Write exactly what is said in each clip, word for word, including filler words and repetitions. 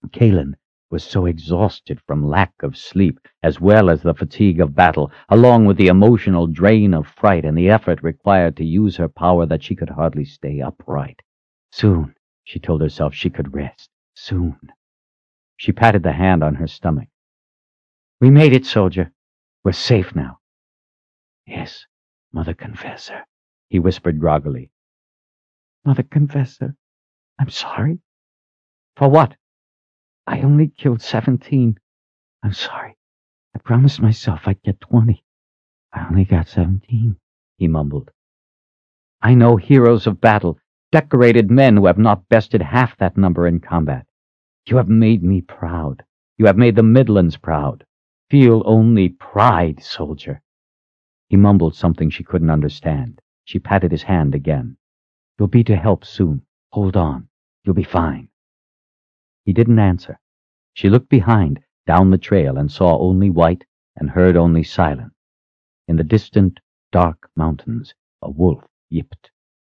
Kalen was so exhausted from lack of sleep, as well as the fatigue of battle, along with the emotional drain of fright and the effort required to use her power, that she could hardly stay upright. Soon, she told herself, she could rest. Soon. She patted the hand on her stomach. "We made it, soldier. We're safe now." "Yes, Mother Confessor," he whispered groggily. "Mother Confessor, I'm sorry." "For what?" "I only killed seventeen. I'm sorry. I promised myself I'd get twenty. I only got seventeen," he mumbled. "I know heroes of battle, decorated men who have not bested half that number in combat. You have made me proud. You have made the Midlands proud. Feel only pride, soldier." He mumbled something she couldn't understand. She patted his hand again. "You'll be to help soon. Hold on. You'll be fine." He didn't answer. She looked behind, down the trail, and saw only white and heard only silence. In the distant, dark mountains, a wolf yipped.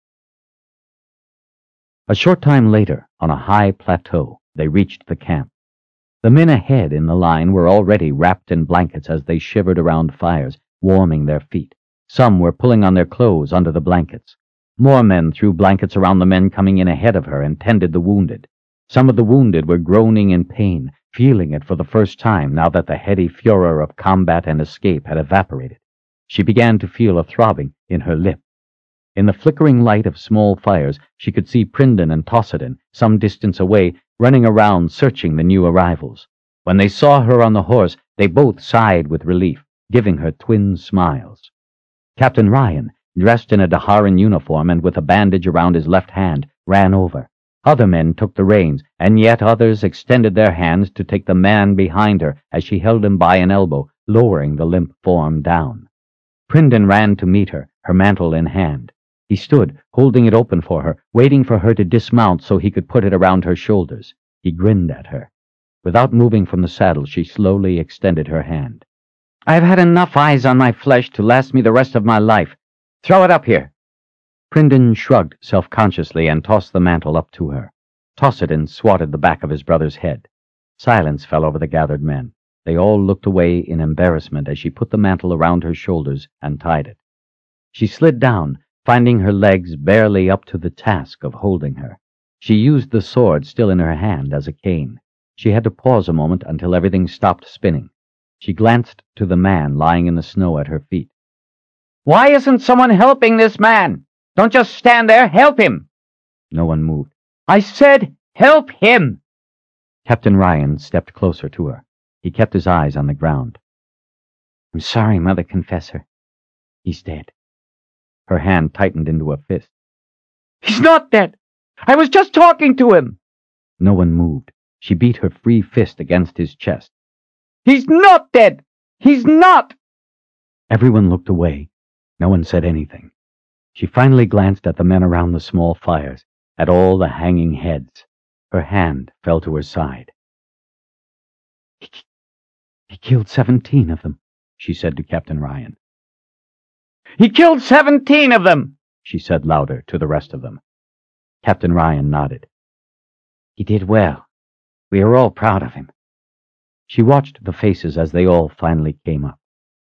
A short time later, on a high plateau, they reached the camp. The men ahead in the line were already wrapped in blankets as they shivered around fires, warming their feet. Some were pulling on their clothes under the blankets. More men threw blankets around the men coming in ahead of her and tended the wounded. Some of the wounded were groaning in pain, feeling it for the first time now that the heady furor of combat and escape had evaporated. She began to feel a throbbing in her lip. In the flickering light of small fires, she could see Pryndon and Tossidin, some distance away, running around searching the new arrivals. When they saw her on the horse, they both sighed with relief, giving her twin smiles. Captain Ryan, dressed in a Daharan uniform and with a bandage around his left hand, ran over. Other men took the reins, and yet others extended their hands to take the man behind her as she held him by an elbow, lowering the limp form down. Pryndon ran to meet her, her mantle in hand. He stood, holding it open for her, waiting for her to dismount so he could put it around her shoulders. He grinned at her. Without moving from the saddle, she slowly extended her hand. "I've had enough eyes on my flesh to last me the rest of my life. Throw it up here." Pryndon shrugged self-consciously and tossed the mantle up to her. Tossidin swatted the back of his brother's head. Silence fell over the gathered men. They all looked away in embarrassment as she put the mantle around her shoulders and tied it. She slid down, finding her legs barely up to the task of holding her. She used the sword still in her hand as a cane. She had to pause a moment until everything stopped spinning. She glanced to the man lying in the snow at her feet. "Why isn't someone helping this man? Don't just stand there. Help him." No one moved. "I said help him." Captain Ryan stepped closer to her. He kept his eyes on the ground. "I'm sorry, Mother Confessor. He's dead." Her hand tightened into a fist. "He's not dead. I was just talking to him." No one moved. She beat her free fist against his chest. "He's not dead. He's not." Everyone looked away. No one said anything. She finally glanced at the men around the small fires, at all the hanging heads. Her hand fell to her side. He, he killed seventeen of them, she said to Captain Ryan. "He killed seventeen of them," she said louder to the rest of them. Captain Ryan nodded. "He did well. We are all proud of him." She watched the faces as they all finally came up.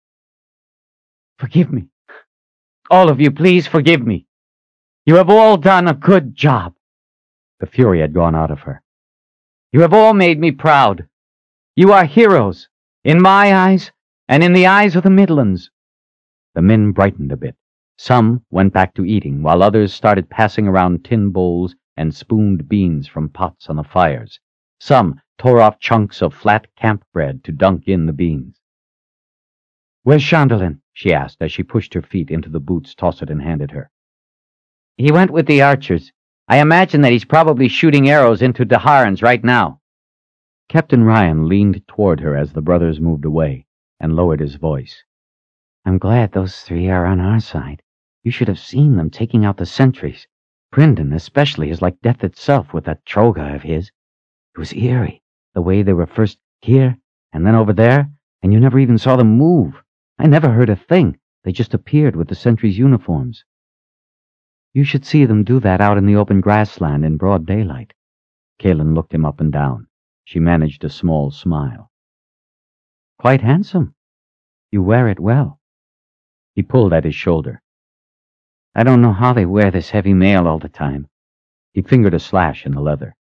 "Forgive me. All of you, please forgive me. You have all done a good job." The fury had gone out of her. "You have all made me proud. You are heroes, in my eyes and in the eyes of the Midlands." The men brightened a bit. Some went back to eating, while others started passing around tin bowls and spooned beans from pots on the fires. Some tore off chunks of flat camp bread to dunk in the beans. "Where's Chandolin?" she asked as she pushed her feet into the boots Tossidin handed her. "He went with the archers. I imagine that he's probably shooting arrows into Daharans right now." Captain Ryan leaned toward her as the brothers moved away and lowered his voice. "I'm glad those three are on our side. You should have seen them taking out the sentries. Pryndon especially is like death itself with that Troga of his. It was eerie, the way they were first here and then over there, and you never even saw them move. I never heard a thing. They just appeared with the sentries' uniforms. You should see them do that out in the open grassland in broad daylight." Kalen looked him up and down. She managed a small smile. Quite handsome. You wear it well. He pulled at his shoulder. I don't know how they wear this heavy mail all the time. He fingered a slash in the leather.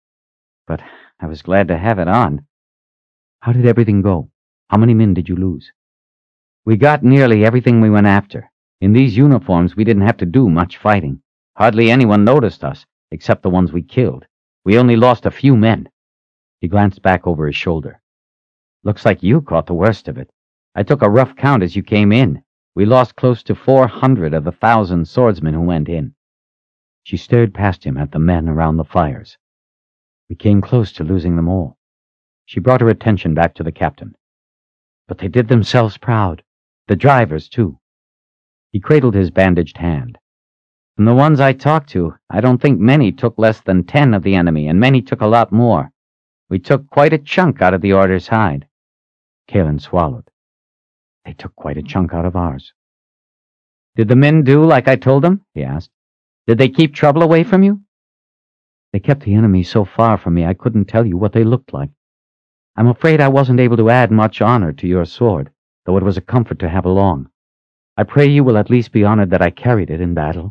But I was glad to have it on. How did everything go? How many men did you lose? We got nearly everything we went after. In these uniforms, we didn't have to do much fighting. Hardly anyone noticed us, except the ones we killed. We only lost a few men. He glanced back over his shoulder. Looks like you caught the worst of it. I took a rough count as you came in. We lost close to four hundred of the thousand swordsmen who went in. She stared past him at the men around the fires. We came close to losing them all. She brought her attention back to the captain. But they did themselves proud. The drivers, too. He cradled his bandaged hand. From the ones I talked to, I don't think many took less than ten of the enemy, and many took a lot more. We took quite a chunk out of the order's hide. Kalen swallowed. They took quite a chunk out of ours. Did the men do like I told them? He asked. Did they keep trouble away from you? They kept the enemy so far from me I couldn't tell you what they looked like. I'm afraid I wasn't able to add much honor to your sword, though it was a comfort to have along. I pray you will at least be honored that I carried it in battle.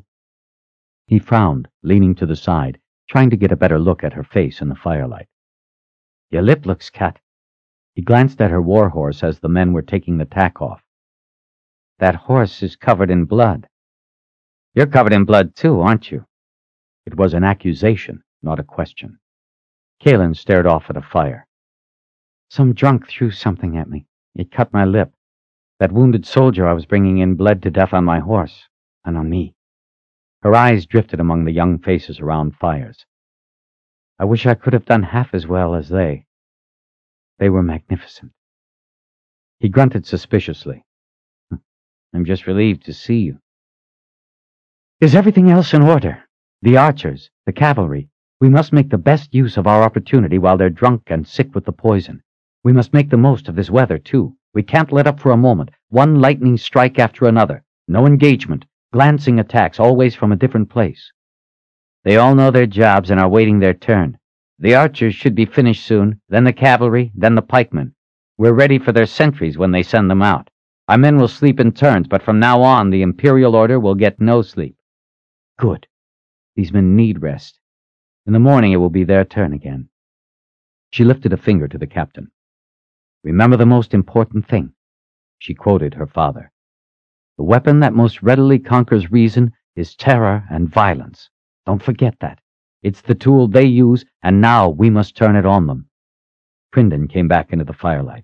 He frowned, leaning to the side, trying to get a better look at her face in the firelight. Your lip looks cut. He glanced at her war horse as the men were taking the tack off. That horse is covered in blood. You're covered in blood too, aren't you? It was an accusation, not a question. Kalen stared off at a fire. Some drunk threw something at me. It cut my lip. That wounded soldier I was bringing in bled to death on my horse, and on me. Her eyes drifted among the young faces around fires. I wish I could have done half as well as they. They were magnificent. He grunted suspiciously. I'm just relieved to see you. Is everything else in order? The archers, the cavalry. We must make the best use of our opportunity while they're drunk and sick with the poison. We must make the most of this weather, too. We can't let up for a moment. One lightning strike after another. No engagement. Glancing attacks, always from a different place. They all know their jobs and are waiting their turn. The archers should be finished soon, then the cavalry, then the pikemen. We're ready for their sentries when they send them out. Our men will sleep in turns, but from now on the Imperial Order will get no sleep. Good. These men need rest. In the morning it will be their turn again. She lifted a finger to the captain. Remember the most important thing. She quoted her father. The weapon that most readily conquers reason is terror and violence. Don't forget that. It's the tool they use, and now we must turn it on them. Pryndon came back into the firelight.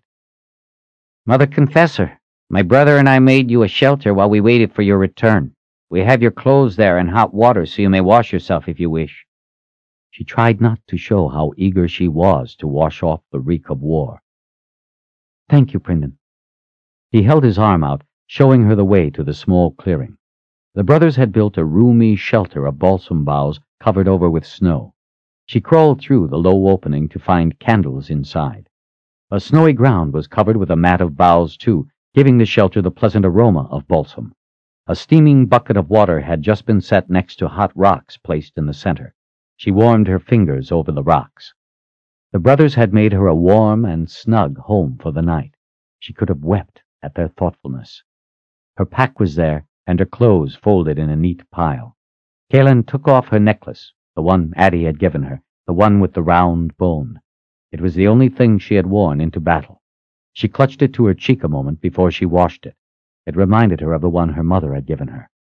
Mother Confessor, my brother and I made you a shelter while we waited for your return. We have your clothes there and hot water so you may wash yourself if you wish. She tried not to show how eager she was to wash off the reek of war. Thank you, Pryndon. He held his arm out, showing her the way to the small clearing. The brothers had built a roomy shelter of balsam boughs covered over with snow. She crawled through the low opening to find candles inside. A snowy ground was covered with a mat of boughs, too, giving the shelter the pleasant aroma of balsam. A steaming bucket of water had just been set next to hot rocks placed in the center. She warmed her fingers over the rocks. The brothers had made her a warm and snug home for the night. She could have wept at their thoughtfulness. Her pack was there, and her clothes folded in a neat pile. Kalen took off her necklace, the one Addie had given her, the one with the round bone. It was the only thing she had worn into battle. She clutched it to her cheek a moment before she washed it. It reminded her of the one her mother had given her.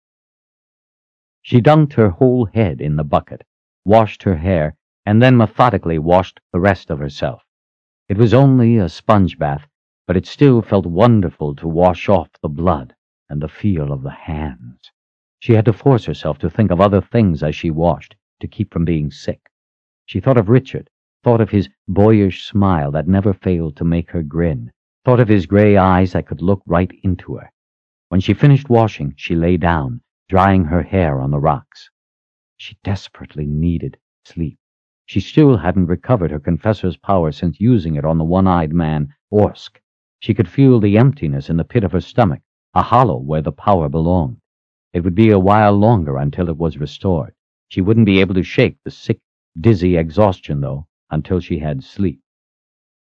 She dunked her whole head in the bucket, washed her hair, and then methodically washed the rest of herself. It was only a sponge bath, but it still felt wonderful to wash off the blood and the feel of the hands. She had to force herself to think of other things as she washed, to keep from being sick. She thought of Richard, thought of his boyish smile that never failed to make her grin, thought of his gray eyes that could look right into her. When she finished washing, she lay down, drying her hair on the rocks. She desperately needed sleep. She still hadn't recovered her confessor's power since using it on the one-eyed man, Orsk. She could feel the emptiness in the pit of her stomach, a hollow where the power belonged. It would be a while longer until it was restored. She wouldn't be able to shake the sick, dizzy exhaustion, though, until she had sleep.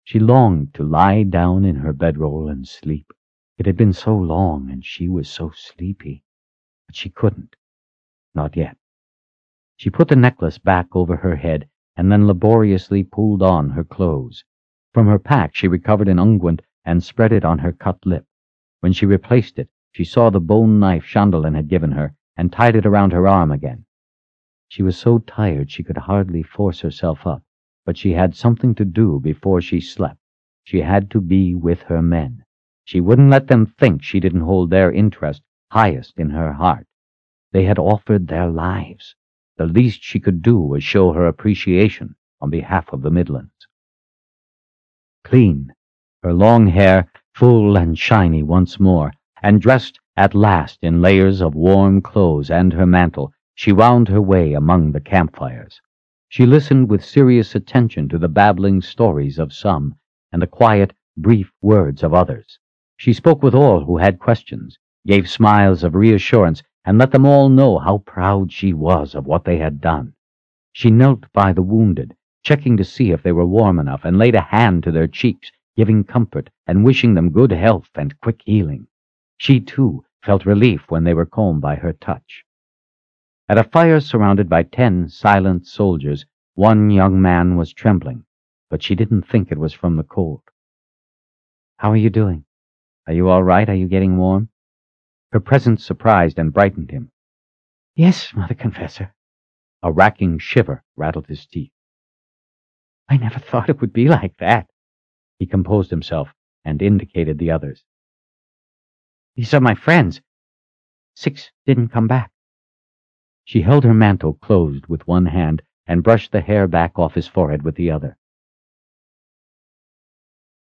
She longed to lie down in her bedroll and sleep. It had been so long, and she was so sleepy. But she couldn't. Not yet. She put the necklace back over her head and then laboriously pulled on her clothes. From her pack she recovered an unguent and spread it on her cut lip. When she replaced it, she saw the bone knife Chandolin had given her and tied it around her arm again. She was so tired she could hardly force herself up, but she had something to do before she slept. She had to be with her men. She wouldn't let them think she didn't hold their interest highest in her heart. They had offered their lives. The least she could do was show her appreciation on behalf of the Midlands. Clean, her long hair full and shiny once more, and dressed at last in layers of warm clothes and her mantle, she wound her way among the campfires. She listened with serious attention to the babbling stories of some and the quiet, brief words of others. She spoke with all who had questions, gave smiles of reassurance, and let them all know how proud she was of what they had done. She knelt by the wounded, checking to see if they were warm enough, and laid a hand to their cheeks, giving comfort and wishing them good health and quick healing. She, too, felt relief when they were calm by her touch. At a fire surrounded by ten silent soldiers, one young man was trembling, but she didn't think it was from the cold. "How are you doing? Are you all right? Are you getting warm?" Her presence surprised and brightened him. "Yes, Mother Confessor." A racking shiver rattled his teeth. "I never thought it would be like that." He composed himself and indicated the others. "These are my friends. Six didn't come back." She held her mantle closed with one hand and brushed the hair back off his forehead with the other.